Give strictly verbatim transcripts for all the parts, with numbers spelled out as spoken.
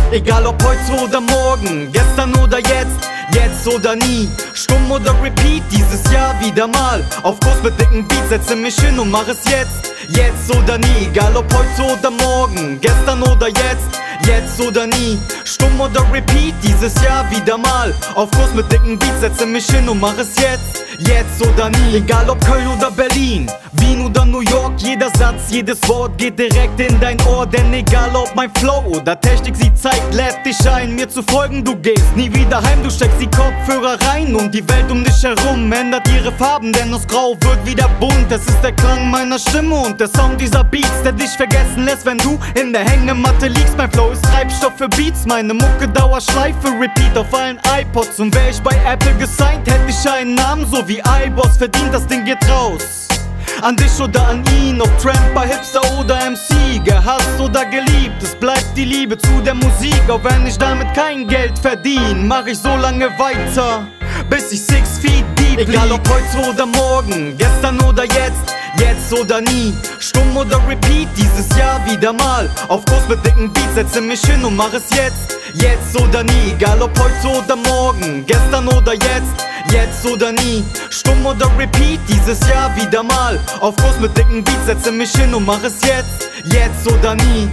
Egal ob heute oder morgen, gestern oder jetzt, jetzt oder nie. Stumm oder Repeat, dieses Jahr wieder mal. Auf Kurs mit dicken Beats, setze mich hin und mach es jetzt, jetzt oder nie. Egal ob heute oder morgen, gestern oder jetzt, jetzt oder nie. Stumm oder Repeat, dieses Jahr wieder mal. Auf Kurs mit dicken Beats, setze mich hin und mach es jetzt, jetzt oder nie. Egal ob Köln oder Berlin, Wien oder New York, jeder Satz, jedes Wort geht direkt in dein Ohr. Denn egal ob mein Flow oder Technik sie zeigt, lädt dich ein, mir zu folgen. Du gehst nie wieder heim, du steckst die Kopfhörer rein und die Welt um dich herum ändert ihre Farben, denn aus Grau wird wieder bunt. Es ist der Klang meiner Stimme und der Sound dieser Beats, der dich vergessen lässt, wenn du in der Hängematte liegst. Mein Flow ist Treibstoff für Beats, meine Mucke Dauerschleife, Repeat auf allen iPods. Und wär ich bei Apple gesigned, hätte ich einen Namen, so wie iBoss. Verdient, das Ding geht raus an dich oder an ihn, ob Tramper, Hipster oder M C, gehasst oder geliebt, es bleibt die Liebe zu der Musik. Auch wenn ich damit kein Geld verdiene, mach ich so lange weiter, bis ich six feet deep lieg. Egal ob heute oder morgen, gestern oder jetzt, jetzt oder nie. Stumm oder Repeat, dieses Jahr wieder mal. Auf Kurs mit dicken Beats, setze mich hin und mach es jetzt, jetzt oder nie. Egal ob heute oder morgen, gestern oder jetzt, jetzt oder nie. Stumm oder Repeat, dieses Jahr wieder mal. Auf Kurs mit dicken Beats, setze mich hin und mach es jetzt, jetzt oder nie.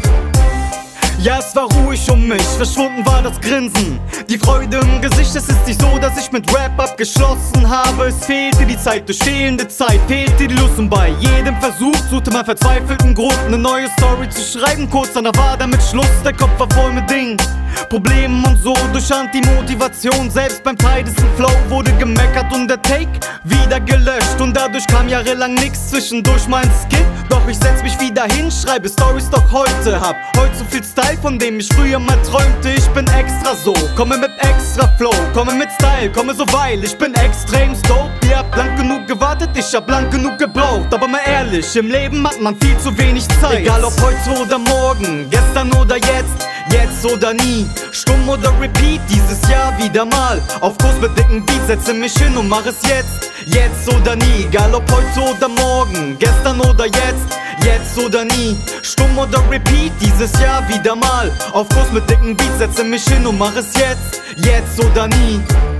Ja, es war ruhig um mich, verschwunden war das Grinsen, die Freude im Gesicht. Es ist nicht so, dass ich mit Rap abgeschlossen habe. Es fehlte die Zeit, durch fehlende Zeit fehlte die Lust. Und bei jedem Versuch suchte man verzweifelten Grund, eine neue Story zu schreiben. Kurz danach war damit Schluss, der Kopf war voll mit Dingen, Problemen und so. Durch Antimotivation, selbst beim tidesten Flow wurde gemeckert und der Take wieder gelöscht. Und dadurch kam jahrelang nix, zwischendurch mein Skit. Doch ich setz mich wieder hin, schreibe Stories doch heute. Hab heute so viel Style, von dem ich früher mal träumte. Ich bin extra so, komme mit extra Flow, komme mit Style, komme so weil ich bin extrem dope. Ihr habt lang genug gewartet, ich hab lang genug gebraucht. Aber mal ehrlich, im Leben hat man viel zu wenig Zeit. Egal ob heute oder morgen, gestern oder jetzt, jetzt oder nie. Stumm oder Repeat, dieses Jahr wieder mal. Auf Kurs mit dicken Beats, setze mich hin und mach es jetzt, jetzt oder nie. Egal ob heute oder morgen, gestern oder jetzt, jetzt oder nie. Stumm oder Repeat, dieses Jahr wieder mal. Auf Kurs mit dicken Beats, setze mich hin und mach es jetzt, jetzt oder nie.